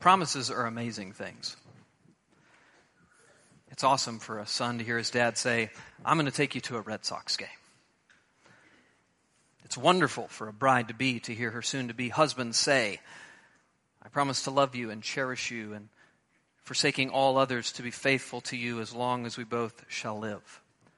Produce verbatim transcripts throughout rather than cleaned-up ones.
Promises are amazing things. It's awesome for a son to hear his dad say, I'm going to take you to a Red Sox game. It's wonderful for a bride-to-be to hear her soon-to-be husband say, I promise to love you and cherish you and forsaking all others to be faithful to you as long as we both shall live.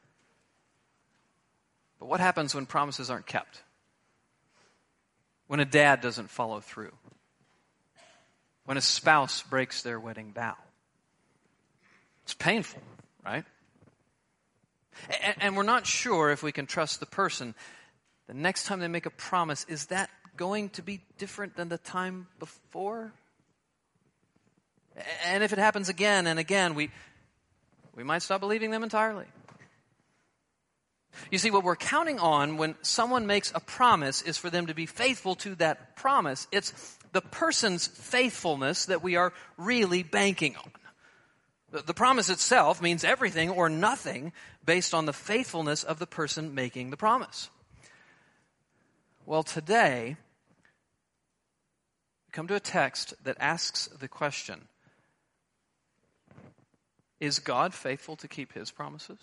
But what happens when promises aren't kept? When a dad doesn't follow through? When a spouse breaks their wedding vow? It's painful, right? And, and we're not sure if we can trust the person. The next time they make a promise, is that going to be different than the time before? And if it happens again and again, we we might stop believing them entirely. You see, what we're counting on when someone makes a promise is for them to be faithful to that promise. It's the person's faithfulness that we are really banking on. The, the promise itself means everything or nothing based on the faithfulness of the person making the promise. Well, today, we come to a text that asks the question, is God faithful to keep his promises?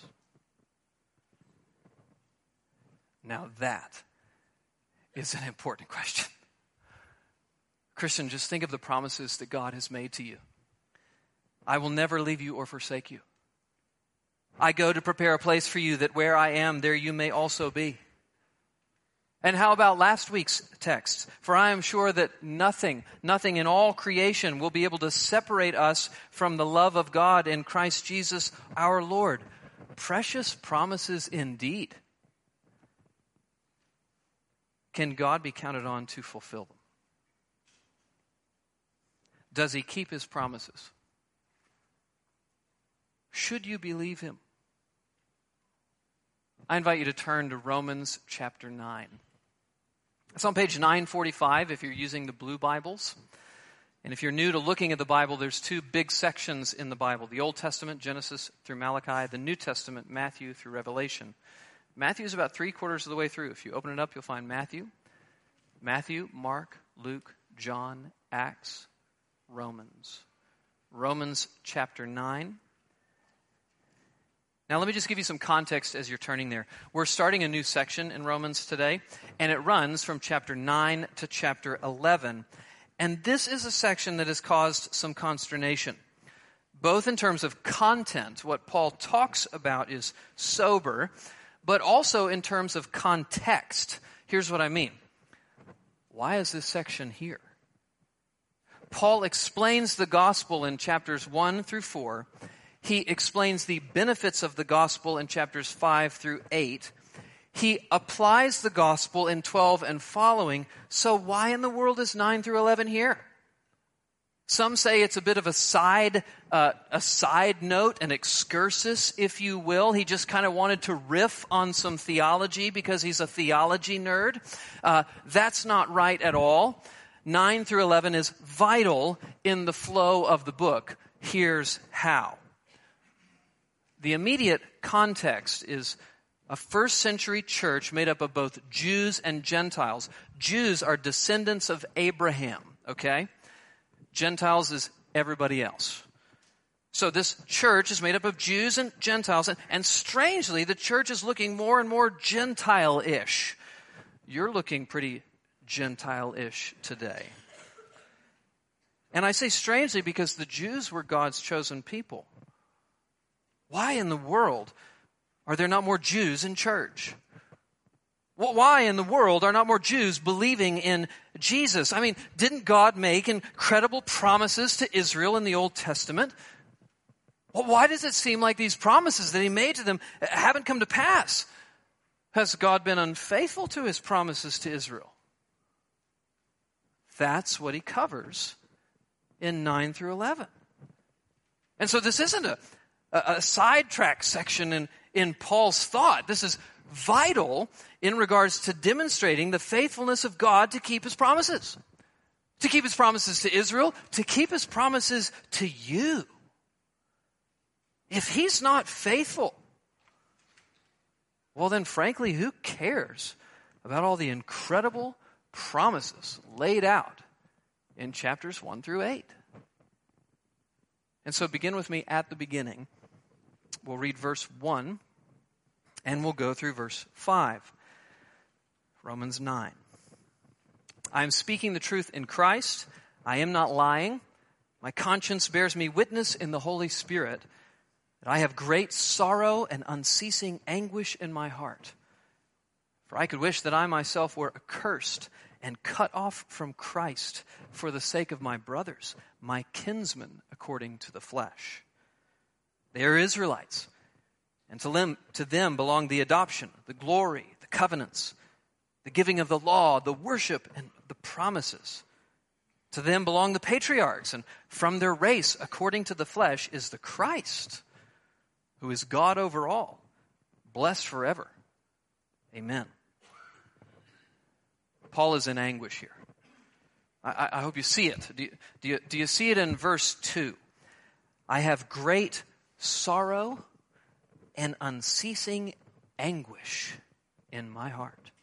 Now that is an important question. Christian, just think of the promises that God has made to you. I will never leave you or forsake you. I go to prepare a place for you that where I am, there you may also be. And how about last week's text? For I am sure that nothing, nothing in all creation will be able to separate us from the love of God in Christ Jesus our Lord. Precious promises indeed. Can God be counted on to fulfill them? Does he keep his promises? Should you believe him? I invite you to turn to Romans chapter nine. It's on page nine forty-five if you're using the blue Bibles. And if you're new to looking at the Bible, there's two big sections in the Bible. The Old Testament, Genesis through Malachi. The New Testament, Matthew through Revelation. Matthew is about three quarters of the way through. If you open it up, you'll find Matthew. Matthew, Mark, Luke, John, Acts, Romans. Romans chapter nine. Now let me just give you some context as you're turning there. We're starting a new section in Romans today, and it runs from chapter nine to chapter eleven. And this is a section that has caused some consternation, both in terms of content. What Paul talks about is sober, but also in terms of context. Here's what I mean. Why is this section here? Paul explains the gospel in chapters one through four. He explains the benefits of the gospel in chapters five through eight. He applies the gospel in twelve and following. So why in the world is nine through eleven here? Some say it's a bit of a side, uh, a side note, an excursus, if you will. He just kind of wanted to riff on some theology because he's a theology nerd. Uh, that's not right at all. nine through eleven is vital in the flow of the book. Here's how. The immediate context is a first century church made up of both Jews and Gentiles. Jews are descendants of Abraham, okay? Gentiles is everybody else. So this church is made up of Jews and Gentiles, and, and strangely, the church is looking more and more Gentile-ish. You're looking pretty Gentile-ish today. And I say strangely because the Jews were God's chosen people. Why in the world are there not more Jews in church? Why in the world are not more Jews believing in Jesus? I mean, didn't God make incredible promises to Israel in the Old Testament? Well, why does it seem like these promises that he made to them haven't come to pass? Has God been unfaithful to his promises to Israel? That's what he covers in nine through eleven. And so this isn't a A, a sidetrack section in, in Paul's thought. This is vital in regards to demonstrating the faithfulness of God to keep his promises. To keep his promises to Israel, to keep his promises to you. If he's not faithful, well then frankly, who cares about all the incredible promises laid out in chapters one through eight? And so begin with me at the beginning. We'll read verse one, and we'll go through verse five. Romans nine. I am speaking the truth in Christ. I am not lying. My conscience bears me witness in the Holy Spirit that I have great sorrow and unceasing anguish in my heart. For I could wish that I myself were accursed and cut off from Christ for the sake of my brothers, my kinsmen according to the flesh. They are Israelites, and to them, to them belong the adoption, the glory, the covenants, the giving of the law, the worship, and the promises. To them belong the patriarchs, and from their race, according to the flesh, is the Christ, who is God over all, blessed forever. Amen. Paul is in anguish here. I, I hope you see it. Do you, do, you, do you see it in verse two? I have great sorrow and unceasing anguish in my heart.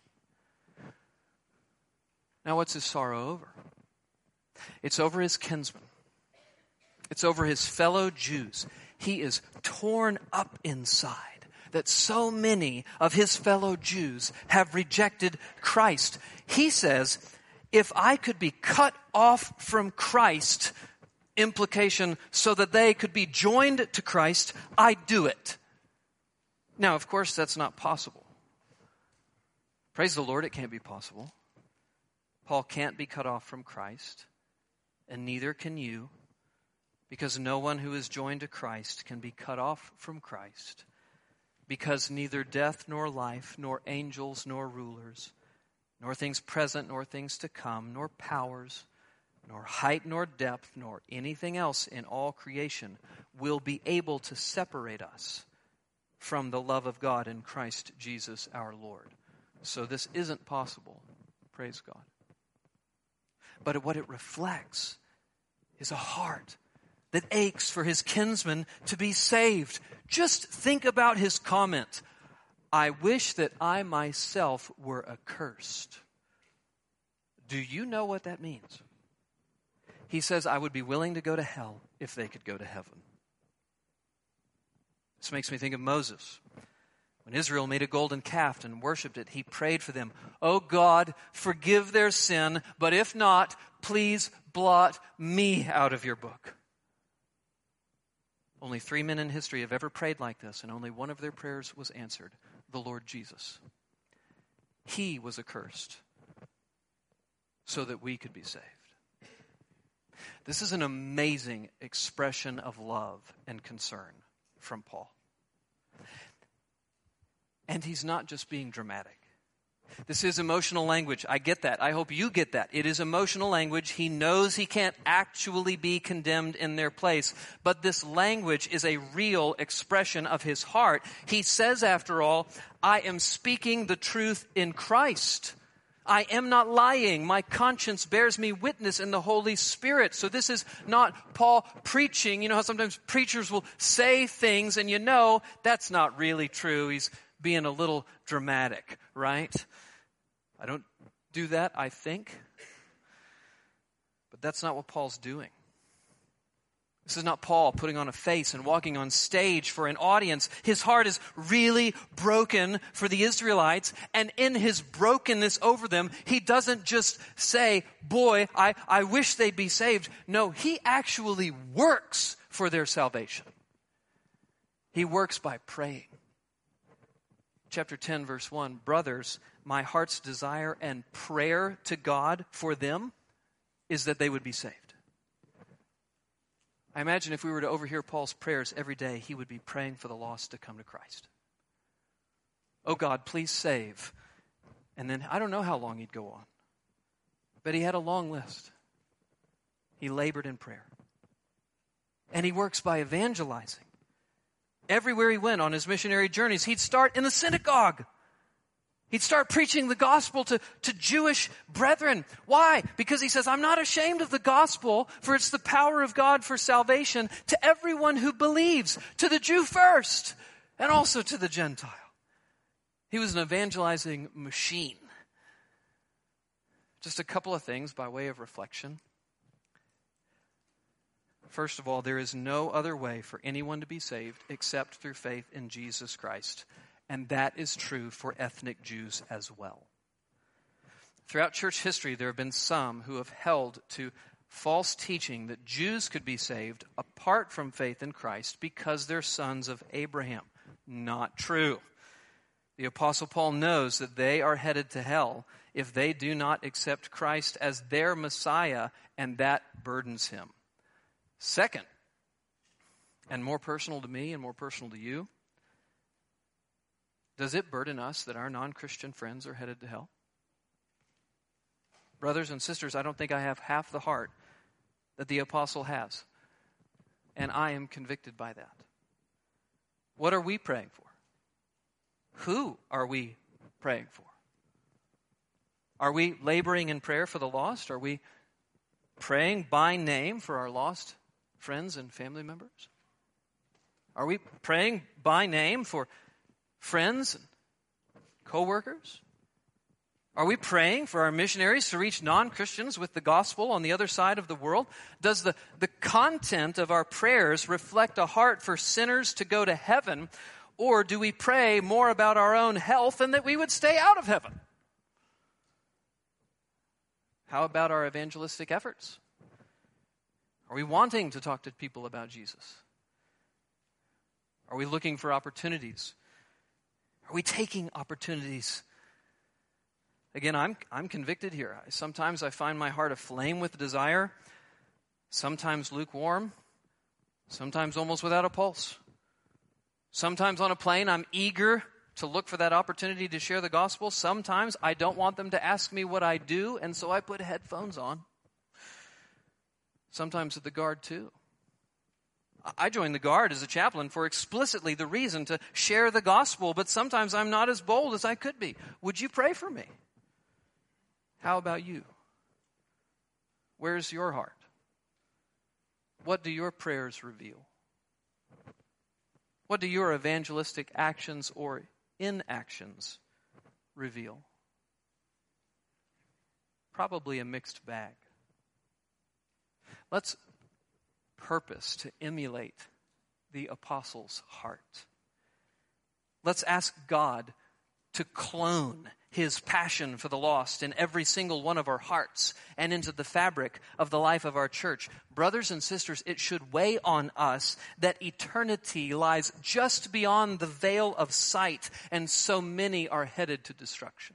Now, what's his sorrow over? It's over his kinsmen. It's over his fellow Jews. He is torn up inside that so many of his fellow Jews have rejected Christ. He says, if I could be cut off from Christ, implication, so that they could be joined to Christ, I'd do it. Now, of course, that's not possible. Praise the Lord, it can't be possible. Paul can't be cut off from Christ, and neither can you, because no one who is joined to Christ can be cut off from Christ, because neither death nor life, nor angels nor rulers, nor things present nor things to come, nor powers, nor height nor depth, nor anything else in all creation will be able to separate us from the love of God in Christ Jesus our Lord. So this isn't possible. Praise God. But what it reflects is a heart that aches for his kinsmen to be saved. Just think about his comment. I wish that I myself were accursed. Do you know what that means? He says, I would be willing to go to hell if they could go to heaven. This makes me think of Moses. When Israel made a golden calf and worshipped it, he prayed for them. Oh God, forgive their sin, but if not, please blot me out of your book. Only three men in history have ever prayed like this, and only one of their prayers was answered, the Lord Jesus. He was accursed so that we could be saved. This is an amazing expression of love and concern from Paul. And he's not just being dramatic. This is emotional language. I get that. I hope you get that. It is emotional language. He knows he can't actually be condemned in their place. But this language is a real expression of his heart. He says, after all, I am speaking the truth in Christ. I am not lying. My conscience bears me witness in the Holy Spirit. So this is not Paul preaching. You know how sometimes preachers will say things and you know that's not really true. He's being a little dramatic, right? I don't do that, I think. But that's not what Paul's doing. This is not Paul putting on a face and walking on stage for an audience. His heart is really broken for the Israelites. And in his brokenness over them, he doesn't just say, boy, I, I wish they'd be saved. No, he actually works for their salvation. He works by praying. Chapter ten, verse one, brothers, my heart's desire and prayer to God for them is that they would be saved. I imagine if we were to overhear Paul's prayers every day, he would be praying for the lost to come to Christ. Oh God, please save. And then I don't know how long he'd go on, but he had a long list. He labored in prayer. And he works by evangelizing. Everywhere he went on his missionary journeys, he'd start in the synagogue. He'd start preaching the gospel to, to Jewish brethren. Why? Because he says, I'm not ashamed of the gospel, for it's the power of God for salvation to everyone who believes, to the Jew first, and also to the Gentile. He was an evangelizing machine. Just a couple of things by way of reflection. First of all, there is no other way for anyone to be saved except through faith in Jesus Christ. And that is true for ethnic Jews as well. Throughout church history, there have been some who have held to false teaching that Jews could be saved apart from faith in Christ because they're sons of Abraham. Not true. The Apostle Paul knows that they are headed to hell if they do not accept Christ as their Messiah, and that burdens him. Second, and more personal to me and more personal to you, does it burden us that our non-Christian friends are headed to hell? Brothers and sisters, I don't think I have half the heart that the apostle has. And I am convicted by that. What are we praying for? Who are we praying for? Are we laboring in prayer for the lost? Are we praying by name for our lost friends and family members? Are we praying by name for friends and co-workers? Are we praying for our missionaries to reach non-Christians with the gospel on the other side of the world? Does the, the content of our prayers reflect a heart for sinners to go to heaven, or do we pray more about our own health and that we would stay out of heaven? How about our evangelistic efforts? Are we wanting to talk to people about Jesus? Are we looking for opportunities? Are we taking opportunities? Again, I'm I'm convicted here. Sometimes I find my heart aflame with desire, sometimes lukewarm, sometimes almost without a pulse. Sometimes on a plane, I'm eager to look for that opportunity to share the gospel. Sometimes I don't want them to ask me what I do, and so I put headphones on. Sometimes at the Guard, too. I joined the Guard as a chaplain for explicitly the reason to share the gospel, but sometimes I'm not as bold as I could be. Would you pray for me? How about you? Where's your heart? What do your prayers reveal? What do your evangelistic actions or inactions reveal? Probably a mixed bag. Let's purpose to emulate the apostles' heart. Let's ask God to clone his passion for the lost in every single one of our hearts and into the fabric of the life of our church. Brothers and sisters, it should weigh on us that eternity lies just beyond the veil of sight, and so many are headed to destruction.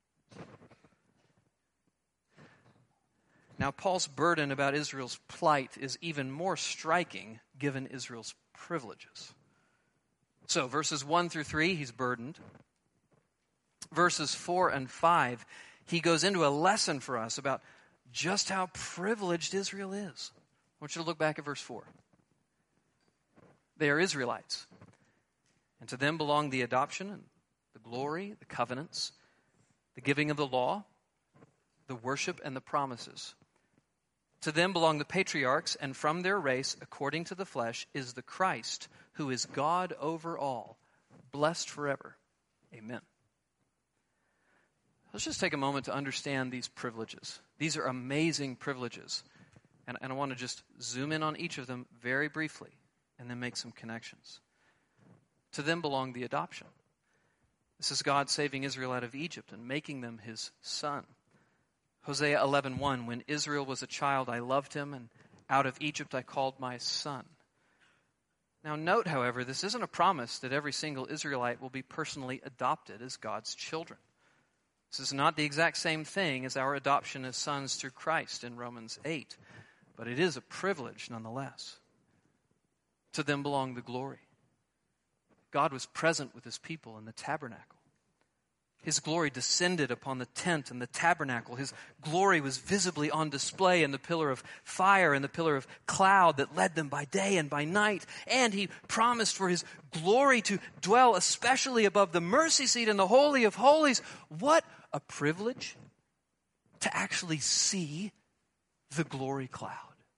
Now, Paul's burden about Israel's plight is even more striking given Israel's privileges. So, verses one through three, he's burdened. Verses four and five, he goes into a lesson for us about just how privileged Israel is. I want you to look back at verse four. They are Israelites, and to them belong the adoption and the glory, the covenants, the giving of the law, the worship, and the promises. To them belong the patriarchs, and from their race, according to the flesh, is the Christ, who is God over all, blessed forever. Amen. Let's just take a moment to understand these privileges. These are amazing privileges. And, and I want to just zoom in on each of them very briefly and then make some connections. To them belong the adoption. This is God saving Israel out of Egypt and making them his son. Hosea eleven one, when Israel was a child, I loved him, and out of Egypt I called my son. Now note, however, this isn't a promise that every single Israelite will be personally adopted as God's children. This is not the exact same thing as our adoption as sons through Christ in Romans eight, but it is a privilege nonetheless. To them belong the glory. God was present with his people in the tabernacle. His glory descended upon the tent and the tabernacle. His glory was visibly on display in the pillar of fire and the pillar of cloud that led them by day and by night. And he promised for his glory to dwell especially above the mercy seat in the Holy of Holies. What a privilege to actually see the glory cloud.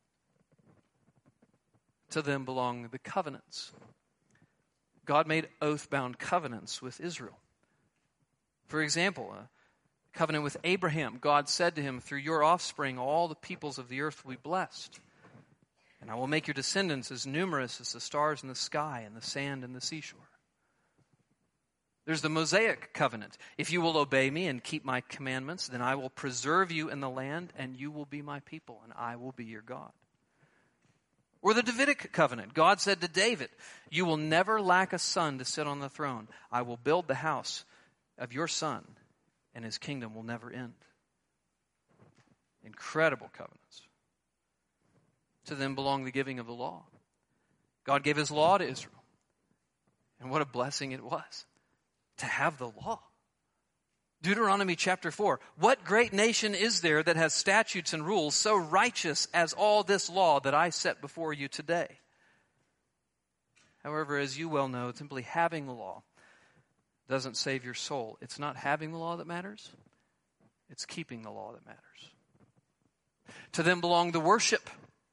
To them belong the covenants. God made oath-bound covenants with Israel. For example, a covenant with Abraham. God said to him, through your offspring, all the peoples of the earth will be blessed. And I will make your descendants as numerous as the stars in the sky and the sand in the seashore. There's the Mosaic covenant. If you will obey me and keep my commandments, then I will preserve you in the land, and you will be my people, and I will be your God. Or the Davidic covenant. God said to David, you will never lack a son to sit on the throne. I will build the house of your son, and his kingdom will never end. Incredible covenants. To them belonged the giving of the law. God gave his law to Israel. And what a blessing it was to have the law. Deuteronomy chapter four. What great nation is there that has statutes and rules so righteous as all this law that I set before you today? However, as you well know, simply having the law doesn't save your soul. It's not having the law that matters. It's keeping the law that matters. To them belong the worship.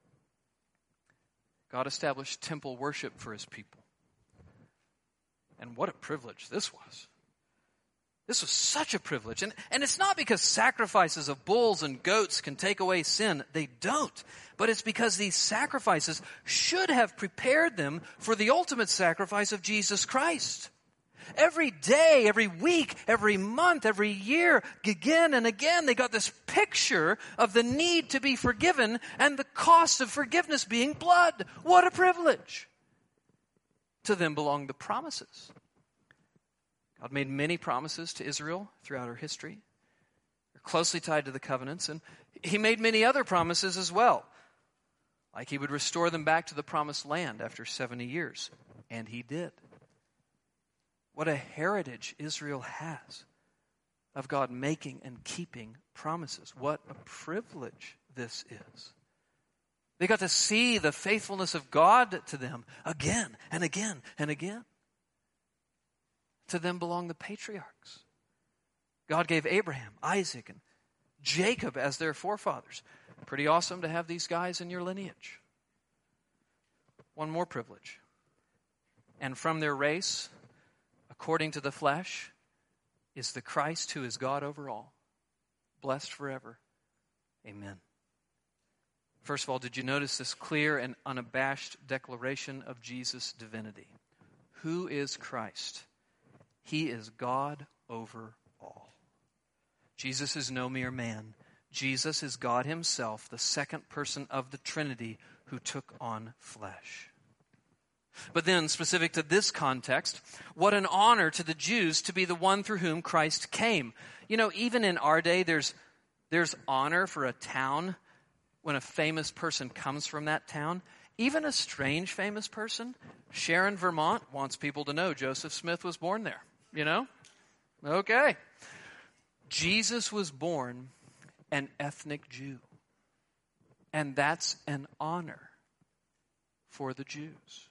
God established temple worship for his people. And what a privilege this was. This was such a privilege. And, and it's not because sacrifices of bulls and goats can take away sin. They don't. But it's because these sacrifices should have prepared them for the ultimate sacrifice of Jesus Christ. Every day, every week, every month, every year, again and again, they got this picture of the need to be forgiven and the cost of forgiveness being blood. What a privilege. To them belong the promises. God made many promises to Israel throughout her history. They're closely tied to the covenants, and he made many other promises as well. Like he would restore them back to the promised land after seventy years. And he did. What a heritage Israel has of God making and keeping promises. What a privilege this is. They got to see the faithfulness of God to them again and again and again. To them belong the patriarchs. God gave Abraham, Isaac, and Jacob as their forefathers. Pretty awesome to have these guys in your lineage. One more privilege. And from their race, according to the flesh, is the Christ who is God over all, blessed forever. Amen. First of all, did you notice this clear and unabashed declaration of Jesus' divinity? Who is Christ? He is God over all. Jesus is no mere man. Jesus is God himself, the second person of the Trinity who took on flesh. But then, specific to this context, what an honor to the Jews to be the one through whom Christ came. You know, even in our day, there's there's honor for a town when a famous person comes from that town. Even a strange famous person. Sharon, Vermont, wants people to know Joseph Smith was born there. You know? Okay. Jesus was born an ethnic Jew. And that's an honor for the Jews.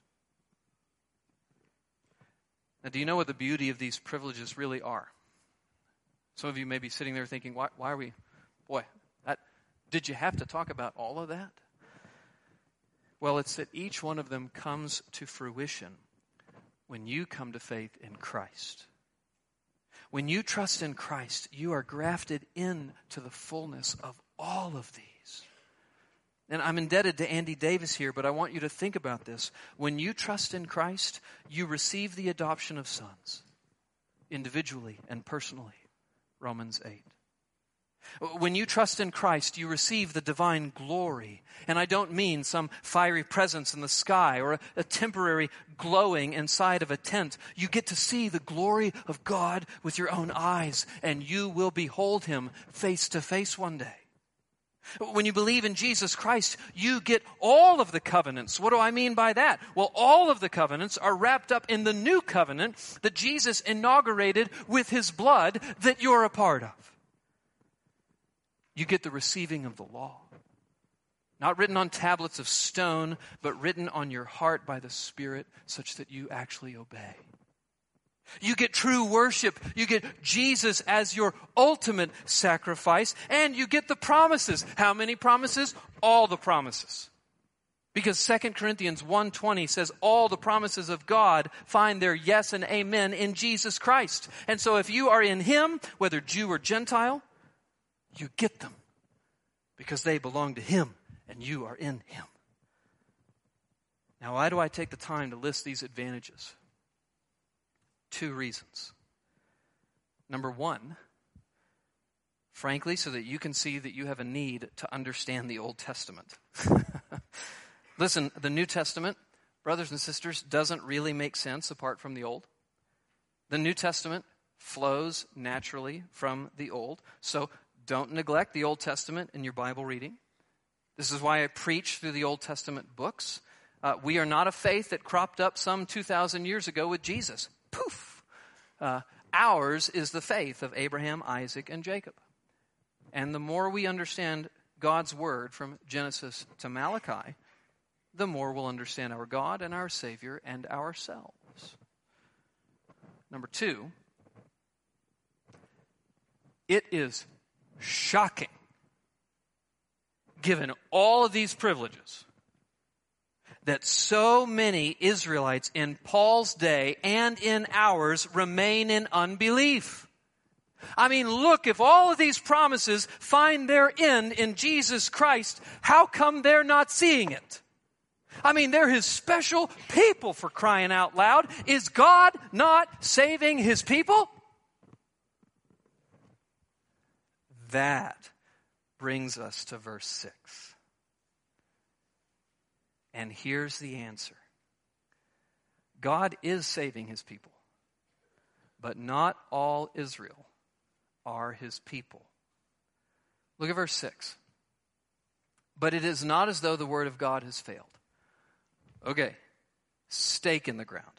Now, do you know what the beauty of these privileges really are? Some of you may be sitting there thinking, why, why are we, boy, that, did you have to talk about all of that? Well, it's that each one of them comes to fruition when you come to faith in Christ. When you trust in Christ, you are grafted into the fullness of all of these. And I'm indebted to Andy Davis here, but I want you to think about this. When you trust in Christ, you receive the adoption of sons, individually and personally. Romans eight. When you trust in Christ, you receive the divine glory. And I don't mean some fiery presence in the sky or a, a temporary glowing inside of a tent. You get to see the glory of God with your own eyes, and you will behold him face to face one day. When you believe in Jesus Christ, you get all of the covenants. What do I mean by that? Well, all of the covenants are wrapped up in the new covenant that Jesus inaugurated with his blood that you're a part of. You get the receiving of the law. Not written on tablets of stone, but written on your heart by the Spirit such that you actually obey. You get true worship. You get Jesus as your ultimate sacrifice. And you get the promises. How many promises? All the promises. Because Second Corinthians one twenty says all the promises of God find their yes and amen in Jesus Christ. And so if you are in him, whether Jew or Gentile, you get them. Because they belong to him and you are in him. Now, why do I take the time to list these advantages? Two reasons. Number one, frankly, so that you can see that you have a need to understand the Old Testament. Listen, the New Testament, brothers and sisters, doesn't really make sense apart from the Old. The New Testament flows naturally from the Old. So don't neglect the Old Testament in your Bible reading. This is why I preach through the Old Testament books. Uh, we are not a faith that cropped up some two thousand years ago with Jesus. Poof! Uh, ours is the faith of Abraham, Isaac, and Jacob. And the more we understand God's word from Genesis to Malachi, the more we'll understand our God and our Savior and ourselves. Number two, it is shocking, given all of these privileges, that so many Israelites in Paul's day and in ours remain in unbelief. I mean, look, if all of these promises find their end in Jesus Christ, how come they're not seeing it? I mean, they're his special people, for crying out loud. Is God not saving his people? That brings us to verse six. And here's the answer. God is saving his people, but not all Israel are his people. Look at verse six. But it is not as though the word of God has failed. Okay, stake in the ground.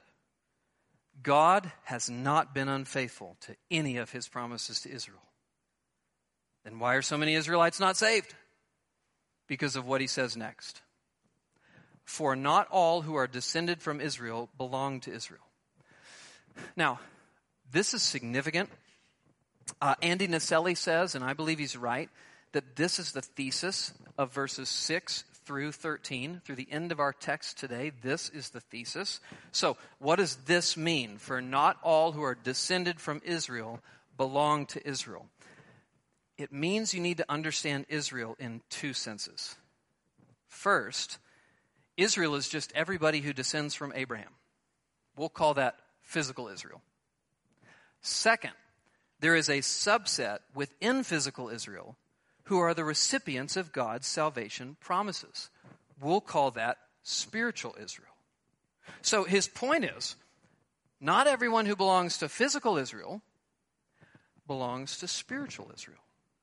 God has not been unfaithful to any of his promises to Israel. Then why are so many Israelites not saved? Because of what he says next. For not all who are descended from Israel belong to Israel. Now, this is significant. Uh, Andy Naselli says, and I believe he's right, that this is the thesis of verses six through thirteen. Through the end of our text today, this is the thesis. So, what does this mean? For not all who are descended from Israel belong to Israel. It means you need to understand Israel in two senses. First, Israel is just everybody who descends from Abraham. We'll call that physical Israel. Second, there is a subset within physical Israel who are the recipients of God's salvation promises. We'll call that spiritual Israel. So his point is, not everyone who belongs to physical Israel belongs to spiritual Israel.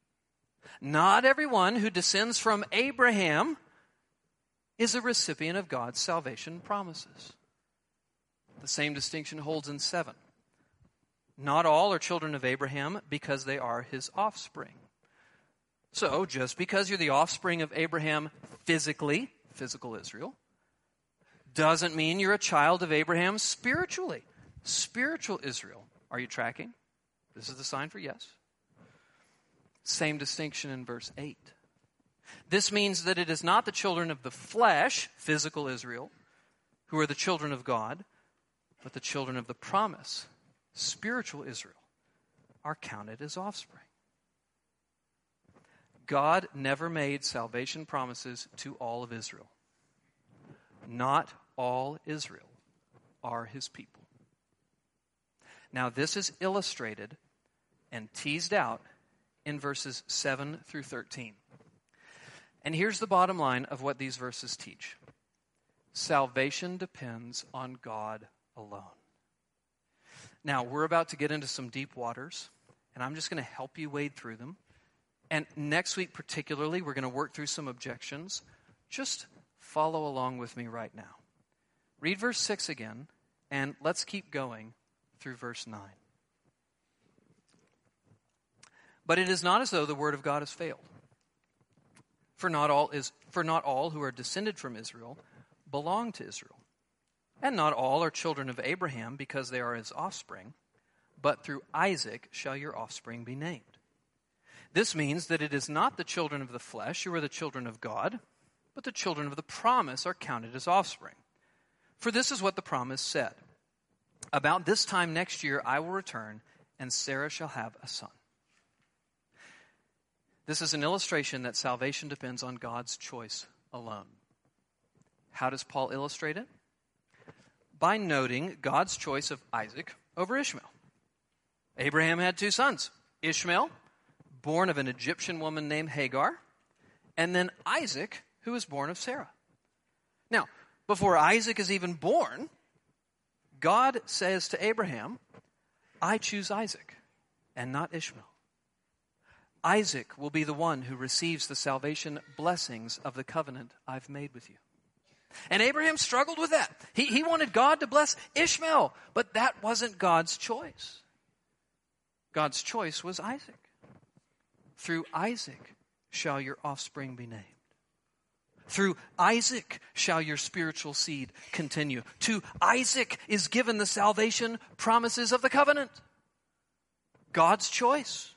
Not everyone who descends from Abraham is a recipient of God's salvation promises. The same distinction holds in seven. Not all are children of Abraham because they are his offspring. So, just because you're the offspring of Abraham physically, physical Israel, doesn't mean you're a child of Abraham spiritually, spiritual Israel. Are you tracking? This is the sign for yes. Same distinction in verse eight. This means that it is not the children of the flesh, physical Israel, who are the children of God, but the children of the promise, spiritual Israel, are counted as offspring. God never made salvation promises to all of Israel. Not all Israel are his people. Now, this is illustrated and teased out in verses seven through thirteen. And here's the bottom line of what these verses teach. Salvation depends on God alone. Now, we're about to get into some deep waters, and I'm just going to help you wade through them. And next week particularly, we're going to work through some objections. Just follow along with me right now. Read verse six again, and let's keep going through verse nine. But it is not as though the word of God has failed. For not all is for not all who are descended from Israel belong to Israel. And not all are children of Abraham because they are his offspring, but through Isaac shall your offspring be named. This means that it is not the children of the flesh who are the children of God, but the children of the promise are counted as offspring. For this is what the promise said. About this time next year I will return, and Sarah shall have a son. This is an illustration that salvation depends on God's choice alone. How does Paul illustrate it? By noting God's choice of Isaac over Ishmael. Abraham had two sons, Ishmael, born of an Egyptian woman named Hagar, and then Isaac, who was born of Sarah. Now, before Isaac is even born, God says to Abraham, I choose Isaac and not Ishmael. Isaac will be the one who receives the salvation blessings of the covenant I've made with you. And Abraham struggled with that. He, he wanted God to bless Ishmael, but that wasn't God's choice. God's choice was Isaac. Through Isaac shall your offspring be named. Through Isaac shall your spiritual seed continue. To Isaac is given the salvation promises of the covenant. God's choice.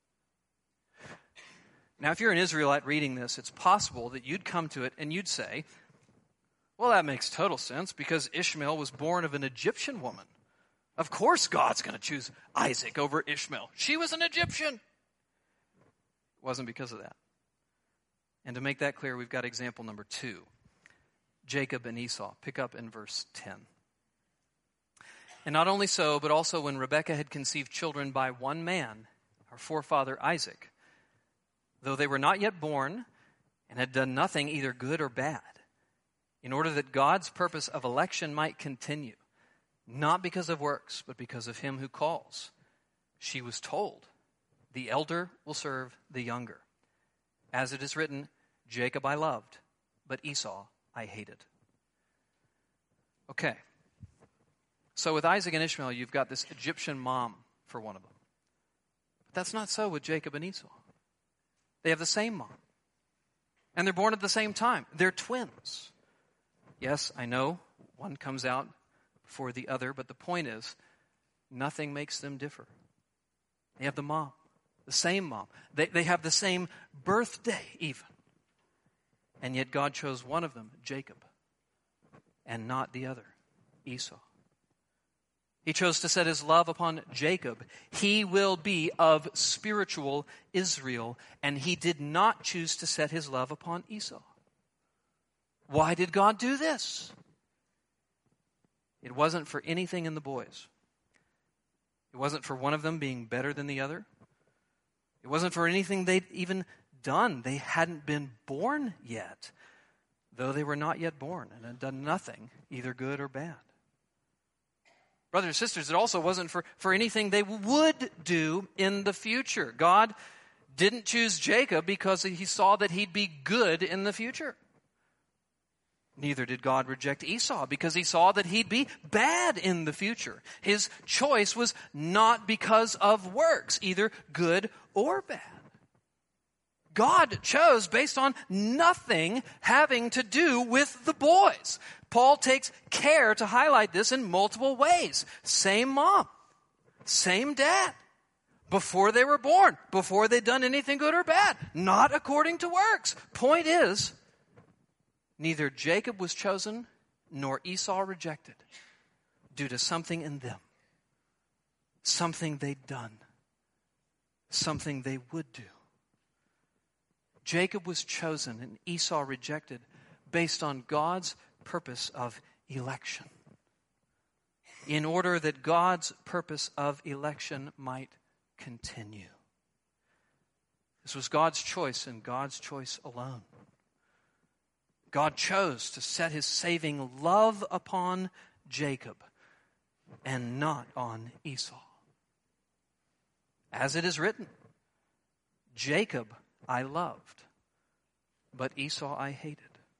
Now, if you're an Israelite reading this, it's possible that you'd come to it and you'd say, well, that makes total sense because Ishmael was born of an Egyptian woman. Of course God's going to choose Isaac over Ishmael. She was an Egyptian. It wasn't because of that. And to make that clear, we've got example number two. Jacob and Esau. Pick up in verse ten. And not only so, but also when Rebekah had conceived children by one man, our forefather Isaac, though they were not yet born and had done nothing either good or bad, in order that God's purpose of election might continue, not because of works, but because of him who calls, she was told, the elder will serve the younger. As it is written, Jacob I loved, but Esau I hated. Okay. So with Isaac and Ishmael, you've got this Egyptian mom for one of them. But that's not so with Jacob and Esau. They have the same mom. And they're born at the same time. They're twins. Yes, I know one comes out before the other, but the point is, nothing makes them differ. They have the mom, the same mom. They, they have the same birthday even. And yet God chose one of them, Jacob, and not the other, Esau. He chose to set his love upon Jacob. He will be of spiritual Israel, and he did not choose to set his love upon Esau. Why did God do this? It wasn't for anything in the boys. It wasn't for one of them being better than the other. It wasn't for anything they'd even done. They hadn't been born yet, though they were not yet born and had done nothing, either good or bad. Brothers and sisters, it also wasn't for, for anything they would do in the future. God didn't choose Jacob because he saw that he'd be good in the future. Neither did God reject Esau because he saw that he'd be bad in the future. His choice was not because of works, either good or bad. God chose based on nothing having to do with the boys. Paul takes care to highlight this in multiple ways. Same mom, same dad, before they were born, before they'd done anything good or bad, not according to works. Point is, neither Jacob was chosen nor Esau rejected due to something in them, something they'd done, something they would do. Jacob was chosen and Esau rejected based on God's purpose of election, in order that God's purpose of election might continue. This was God's choice and God's choice alone. God chose to set his saving love upon Jacob and not on Esau. As it is written, Jacob I loved, but Esau I hated.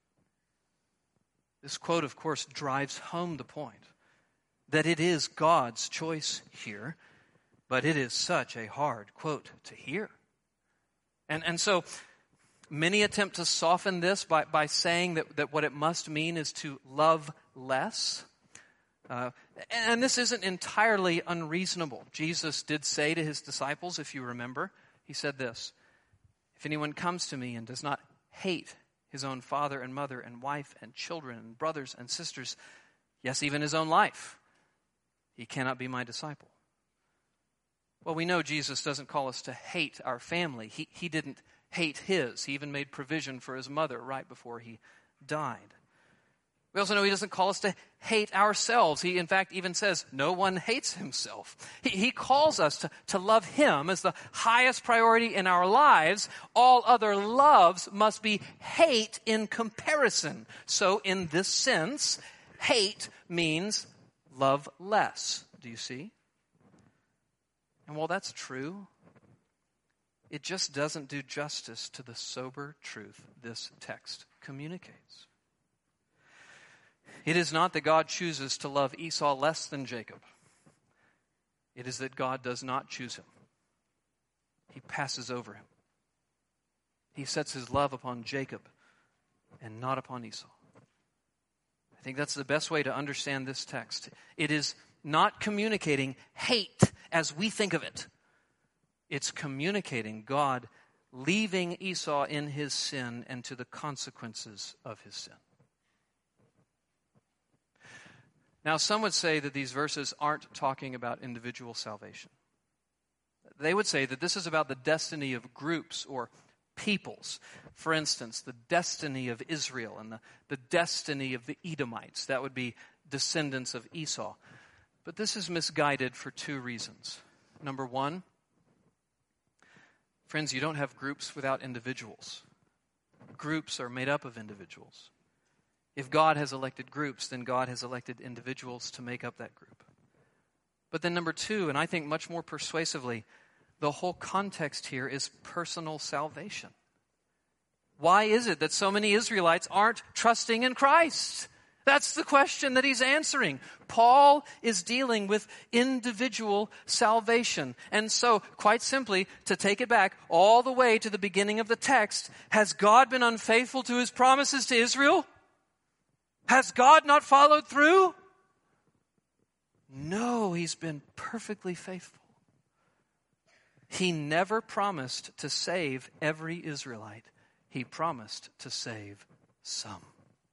This quote, of course, drives home the point that it is God's choice here, but it is such a hard quote to hear. And, and so many attempt to soften this by, by saying that, that what it must mean is to love less. Uh, and this isn't entirely unreasonable. Jesus did say to his disciples, if you remember, he said this, if anyone comes to me and does not hate his own father and mother and wife and children and brothers and sisters, yes, even his own life, he cannot be my disciple. Well, we know Jesus doesn't call us to hate our family. He, he didn't hate his. He even made provision for his mother right before he died. We also know he doesn't call us to hate ourselves. He, in fact, even says no one hates himself. He, he calls us to, to love him as the highest priority in our lives. All other loves must be hate in comparison. So in this sense, hate means love less. Do you see? And while that's true, it just doesn't do justice to the sober truth this text communicates. It is not that God chooses to love Esau less than Jacob. It is that God does not choose him. He passes over him. He sets his love upon Jacob and not upon Esau. I think that's the best way to understand this text. It is not communicating hate as we think of it. It's communicating God leaving Esau in his sin and to the consequences of his sin. Now, some would say that these verses aren't talking about individual salvation. They would say that this is about the destiny of groups or peoples. For instance, the destiny of Israel and the, the destiny of the Edomites. That would be descendants of Esau. But this is misguided for two reasons. Number one, friends, you don't have groups without individuals. Groups are made up of individuals. If God has elected groups, then God has elected individuals to make up that group. But then number two, and I think much more persuasively, the whole context here is personal salvation. Why is it that so many Israelites aren't trusting in Christ? That's the question that he's answering. Paul is dealing with individual salvation. And so, quite simply, to take it back all the way to the beginning of the text, has God been unfaithful to his promises to Israel? Has God not followed through? No, he's been perfectly faithful. He never promised to save every Israelite. He promised to save some.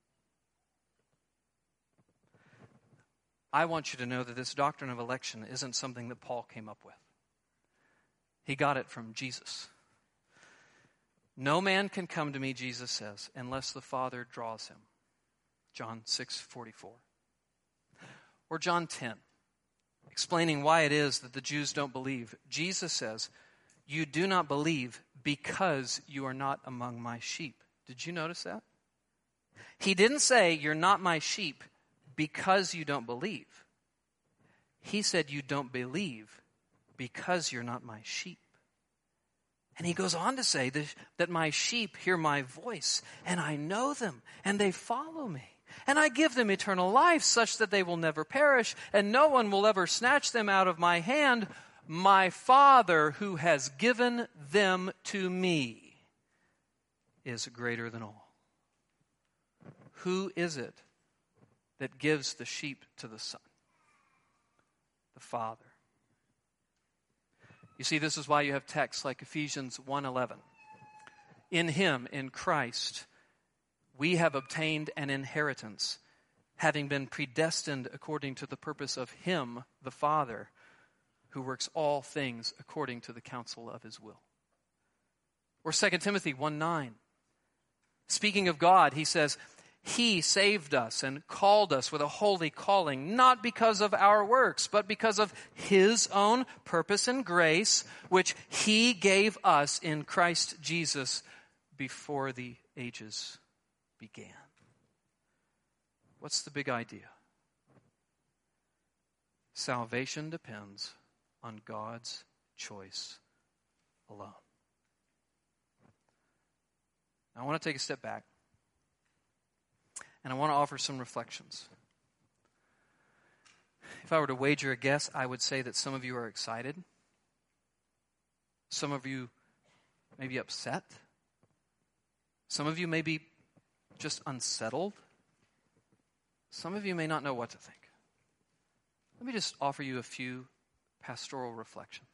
I want you to know that this doctrine of election isn't something that Paul came up with. He got it from Jesus. No man can come to me, Jesus says, unless the Father draws him. John six forty-four. Or John ten, explaining why it is that the Jews don't believe. Jesus says, you do not believe because you are not among my sheep. Did you notice that? He didn't say you're not my sheep because you don't believe. He said you don't believe because you're not my sheep. And he goes on to say that, that my sheep hear my voice, and I know them, and they follow me. And I give them eternal life, such that they will never perish, and no one will ever snatch them out of my hand. My Father, who has given them to me, is greater than all. Who is it that gives the sheep to the Son? The Father. You see, this is why you have texts like Ephesians one eleven. In him, in Christ, we have obtained an inheritance, having been predestined according to the purpose of him, the Father, who works all things according to the counsel of his will. Or Second Timothy one nine. Speaking of God, he says, he saved us and called us with a holy calling, not because of our works, but because of his own purpose and grace, which he gave us in Christ Jesus before the ages began. What's the big idea? Salvation depends on God's choice alone. Now, I want to take a step back, and I want to offer some reflections. If I were to wager a guess, I would say that some of you are excited. Some of you may be upset. Some of you may be just unsettled. Some of you may not know what to think. Let me just offer you a few pastoral reflections.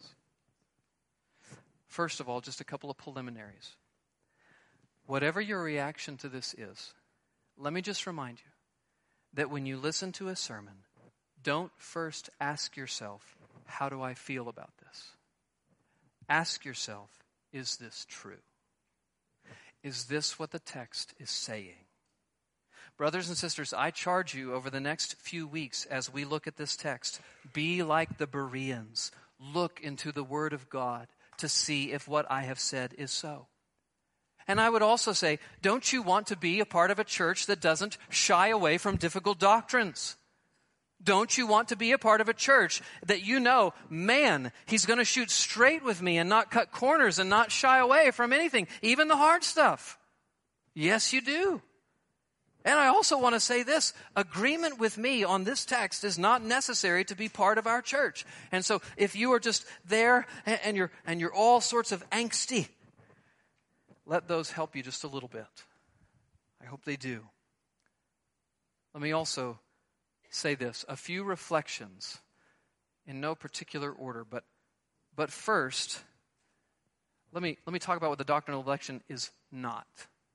First of all, just a couple of preliminaries. Whatever your reaction to this is, let me just remind you that when you listen to a sermon, don't first ask yourself, how do I feel about this? Ask yourself, is this true? Is this what the text is saying? Brothers and sisters, I charge you over the next few weeks as we look at this text, be like the Bereans. Look into the Word of God to see if what I have said is so. And I would also say, don't you want to be a part of a church that doesn't shy away from difficult doctrines? Don't you want to be a part of a church that you know, man, he's going to shoot straight with me and not cut corners and not shy away from anything, even the hard stuff? Yes, you do. And I also want to say this, agreement with me on this text is not necessary to be part of our church. And so if you are just there and, and you're and you're all sorts of angsty, let those help you just a little bit. I hope they do. Let me also say this, a few reflections in no particular order, but but first, let me let me talk about what the doctrine of election is not.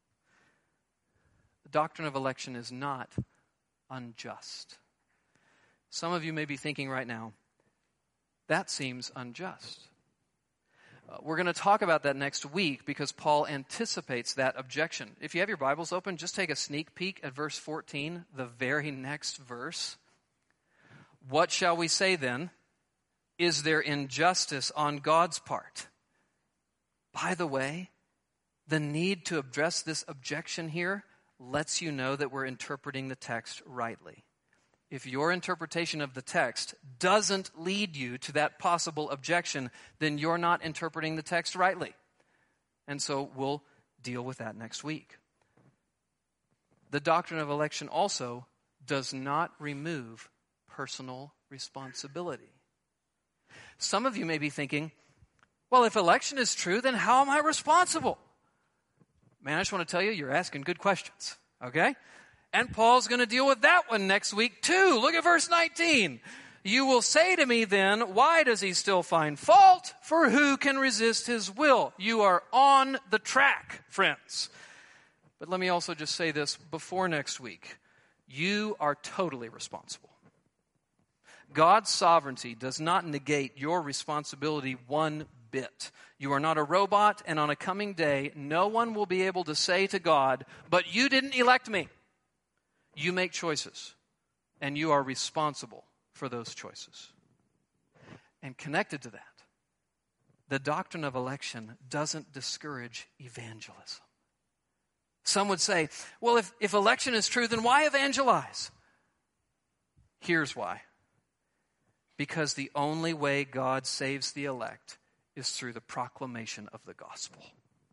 The doctrine of election is not unjust. Some of you may be thinking right now, that seems unjust. Uh, we're going to talk about that next week because Paul anticipates that objection. If you have your Bibles open, just take a sneak peek at verse fourteen, the very next verse. What shall we say then? Is there injustice on God's part? By the way, the need to address this objection here lets you know that we're interpreting the text rightly. If your interpretation of the text doesn't lead you to that possible objection, then you're not interpreting the text rightly. And so we'll deal with that next week. The doctrine of election also does not remove personal responsibility. Some of you may be thinking, well, if election is true, then how am I responsible? Man, I just want to tell you, you're asking good questions, okay? And Paul's going to deal with that one next week too. Look at verse nineteen. You will say to me then, why does he still find fault? For who can resist his will? You are on the track, friends. But let me also just say this before next week. You are totally responsible. God's sovereignty does not negate your responsibility one bit. You are not a robot, and on a coming day, no one will be able to say to God, but you didn't elect me. You make choices, and you are responsible for those choices. And connected to that, the doctrine of election doesn't discourage evangelism. Some would say, well, if, if election is true, then why evangelize? Here's why. Because the only way God saves the elect is through the proclamation of the gospel.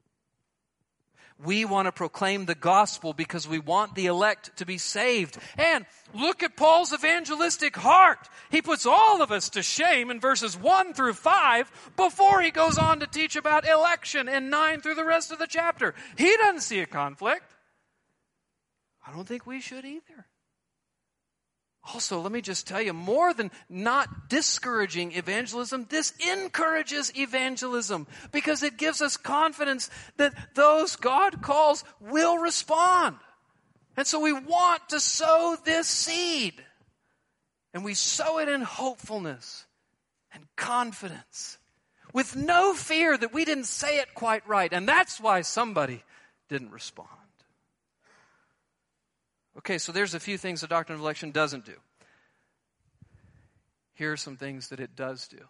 We want to proclaim the gospel because we want the elect to be saved. And look at Paul's evangelistic heart. He puts all of us to shame in verses one through five before he goes on to teach about election in nine through the rest of the chapter. He doesn't see a conflict. I don't think we should either. Also, let me just tell you, more than not discouraging evangelism, this encourages evangelism because it gives us confidence that those God calls will respond. And so we want to sow this seed. And we sow it in hopefulness and confidence with no fear that we didn't say it quite right. And that's why somebody didn't respond. Okay, so there's a few things the doctrine of election doesn't do. Here are some things that it does do.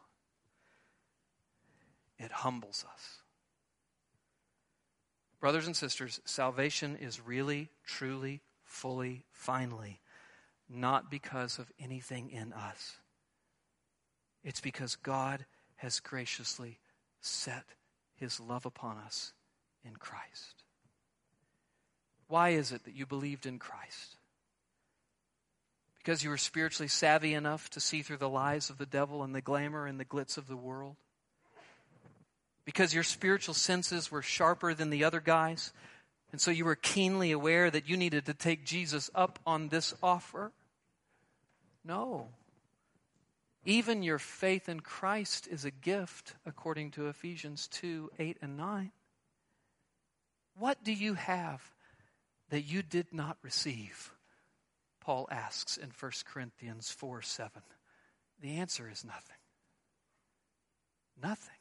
It humbles us. Brothers and sisters, salvation is really, truly, fully, finally, not because of anything in us. It's because God has graciously set his love upon us in Christ. Why is it that you believed in Christ? Because you were spiritually savvy enough to see through the lies of the devil and the glamour and the glitz of the world? Because your spiritual senses were sharper than the other guys, and so you were keenly aware that you needed to take Jesus up on this offer? No. Even your faith in Christ is a gift, according to Ephesians two, eight, and nine. What do you have that you did not receive? Paul asks in First Corinthians four, seven. The answer is nothing. Nothing.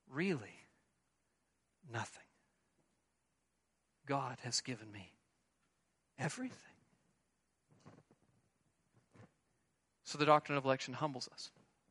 Really, nothing. God has given me everything. So the doctrine of election humbles us.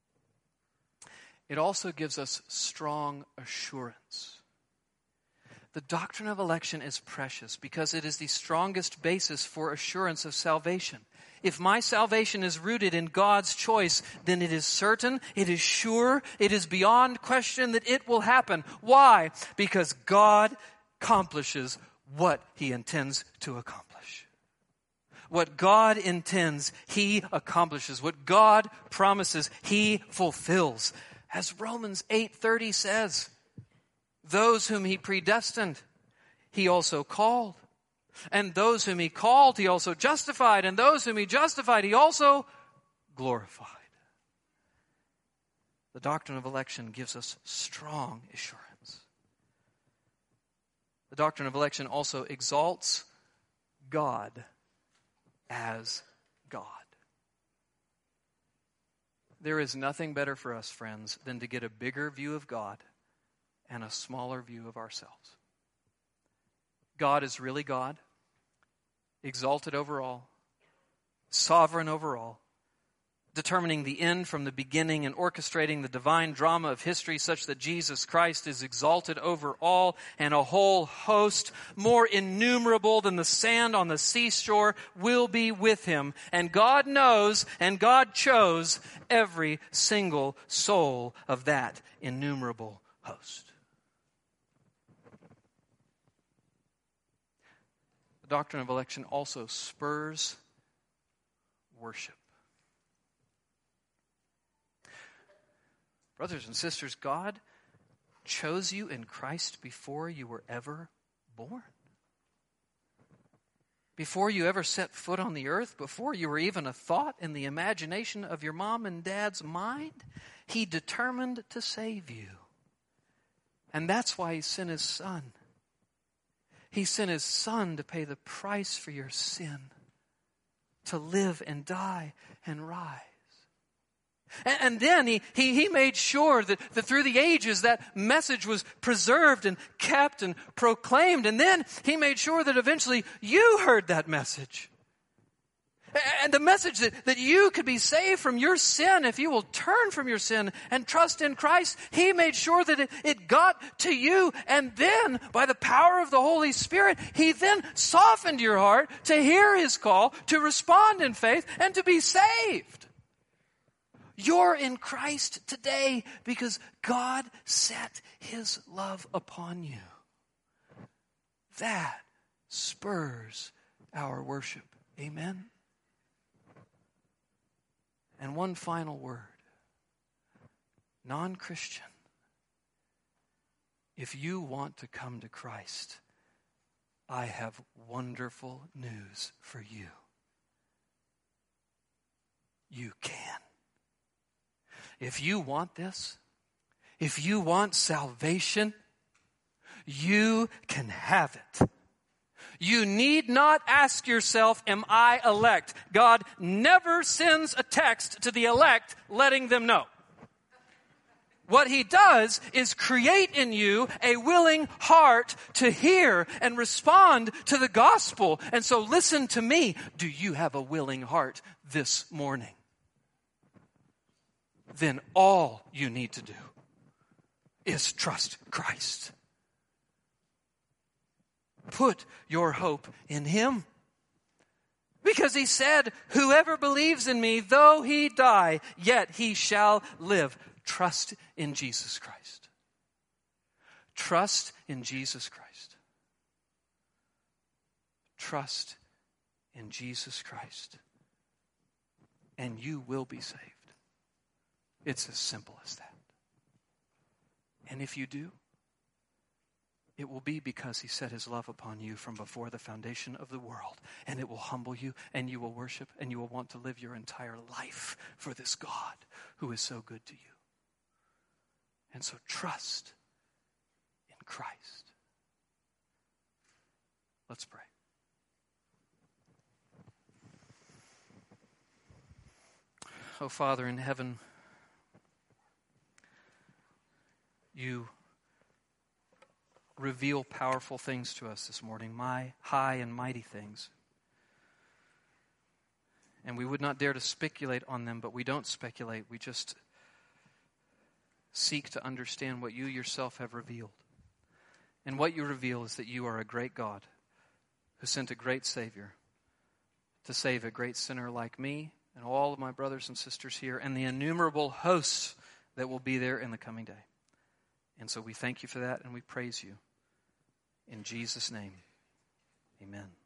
It also gives us strong assurance. The doctrine of election is precious because it is the strongest basis for assurance of salvation. If my salvation is rooted in God's choice, then it is certain, it is sure, it is beyond question that it will happen. Why? Because God accomplishes what He intends to accomplish. What God intends, He accomplishes. What God promises, He fulfills. As Romans eight thirty says, those whom He predestined, He also called. And those whom He called, He also justified. And those whom He justified, He also glorified. The doctrine of election gives us strong assurance. The doctrine of election also exalts God as God. There is nothing better for us, friends, than to get a bigger view of God and a smaller view of ourselves. God is really God, exalted over all, sovereign over all, determining the end from the beginning and orchestrating the divine drama of history such that Jesus Christ is exalted over all, and a whole host more innumerable than the sand on the seashore will be with Him. And God knows and God chose every single soul of that innumerable host. The doctrine of election also spurs worship. Brothers and sisters, God chose you in Christ before you were ever born. Before you ever set foot on the earth, before you were even a thought in the imagination of your mom and dad's mind, He determined to save you. And that's why He sent His Son. He sent His Son to pay the price for your sin, to live and die and rise. And, and then he, he, he made sure that, that through the ages that message was preserved and kept and proclaimed. And then He made sure that eventually you heard that message. And the message that, that you could be saved from your sin if you will turn from your sin and trust in Christ. He made sure that it, it got to you. And then, by the power of the Holy Spirit, He then softened your heart to hear His call, to respond in faith, and to be saved. You're in Christ today because God set His love upon you. That spurs our worship. Amen? And one final word. Non-Christian, if you want to come to Christ, I have wonderful news for you. You can. If you want this, if you want salvation, you can have it. You need not ask yourself, am I elect? God never sends a text to the elect letting them know. What He does is create in you a willing heart to hear and respond to the gospel. And so listen to me. Do you have a willing heart this morning? Then all you need to do is trust Christ. Put your hope in Him. Because He said, whoever believes in me, though he die, yet he shall live. Trust in Jesus Christ. Trust in Jesus Christ. Trust in Jesus Christ. And you will be saved. It's as simple as that. And if you do, it will be because He set His love upon you from before the foundation of the world. And it will humble you, and you will worship, and you will want to live your entire life for this God who is so good to you. And so trust in Christ. Let's pray. Oh, Father in heaven, You reveal powerful things to us this morning, my high and mighty things. And we would not dare to speculate on them, but we don't speculate. We just seek to understand what you yourself have revealed. And what you reveal is that you are a great God who sent a great Savior to save a great sinner like me and all of my brothers and sisters here and the innumerable hosts that will be there in the coming day. And so we thank you for that and we praise you. In Jesus' name, amen.